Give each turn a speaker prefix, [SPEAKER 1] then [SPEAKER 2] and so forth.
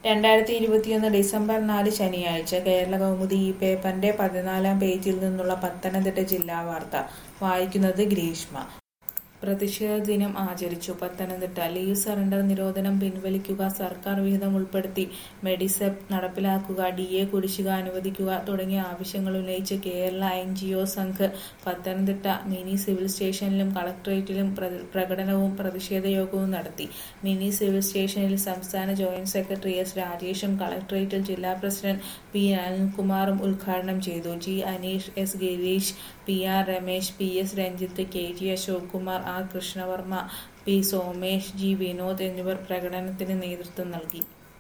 [SPEAKER 1] 2021 December 4 ശനിയാഴ്ച കേരളകൗമുദി ഈ പേപ്പറിന്റെ 14-ാം പേജിൽ നിന്നുള്ള പത്തനംതിട്ട ജില്ലാ വാർത്ത വായിക്കുന്നത് ഗ്രീഷ്മ. പ്രതിഷേധ ദിനം ആചരിച്ചു. പത്തനംതിട്ട ലീവ് സറണ്ടർ നിരോധനം പിൻവലിക്കുക, സർക്കാർ വിഹിതം ഉൾപ്പെടുത്തി മെഡിസെപ് നടപ്പിലാക്കുക, DA കുടിശ്ശിക അനുവദിക്കുക തുടങ്ങിയ ആവശ്യങ്ങൾ ഉന്നയിച്ച് Kerala NGO Sangh Pathanamthitta mini civil സ്റ്റേഷനിലും കളക്ടറേറ്റിലും പ്രകടനവും പ്രതിഷേധ യോഗവും നടത്തി. മിനി സിവിൽ സ്റ്റേഷനിൽ സംസ്ഥാന ജോയിന്റ് സെക്രട്ടറി S രാജേഷും കളക്ടറേറ്റിൽ ജില്ലാ പ്രസിഡന്റ് P അനിൽകുമാറും ഉദ്ഘാടനം ചെയ്തു. G Aneesh, S Girish, PR Ramesh, PS Ranjith, KG Ashok Kumar, R Krishna Varma, P Somesh, G Vinod എന്നിവർ പ്രകടനത്തിന് നേതൃത്വം നൽകി.